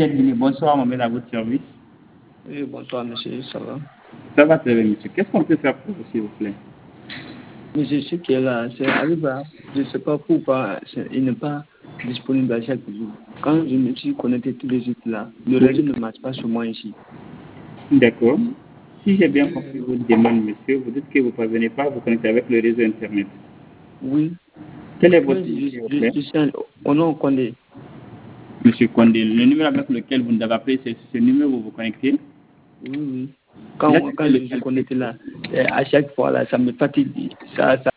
Guinée. Bonsoir, Mohamed, à votre service. Oui, bonsoir, monsieur, ça va? Ça va très bien, monsieur. Qu'est-ce qu'on peut faire pour vous, s'il vous plaît? Monsieur, ce qui est là, c'est Aliba. Je ne sais pas pourquoi il n'est pas disponible à chaque jour. Quand je me suis connecté tout de suite là, le réseau ne marche pas sur moi ici. D'accord. Si j'ai bien compris votre demande, monsieur, vous dites que vous ne parvenez pas à vous connecter avec le réseau Internet. Oui. Quel est votre nom, s'il vous plaît? Je suis au nom Condé. Monsieur Condé, le numéro avec lequel vous nous avez appelé, c'est ce numéro où vous vous connectez? Oui. Quand je suis connecté là, à chaque fois là, ça me fatigue. Ça